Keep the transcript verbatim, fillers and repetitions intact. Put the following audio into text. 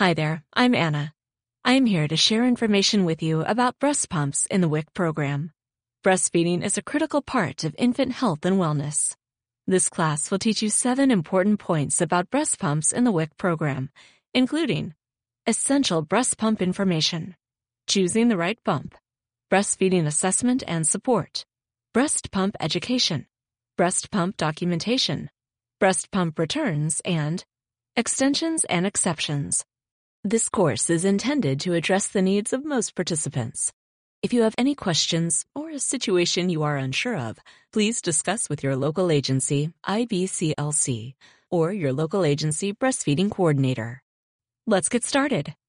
Hi there, I'm Anna. I am here to share information with you about breast pumps in the W I C program. Breastfeeding is a critical part of infant health and wellness. This class will teach you seven important points about breast pumps in the W I C program, including essential breast pump information, choosing the right pump, breastfeeding assessment and support, breast pump education, breast pump documentation, breast pump returns, and extensions and exceptions. This course is intended to address the needs of most participants. If you have any questions or a situation you are unsure of, please discuss with your local agency, I B C L C, or your local agency breastfeeding coordinator. Let's get started.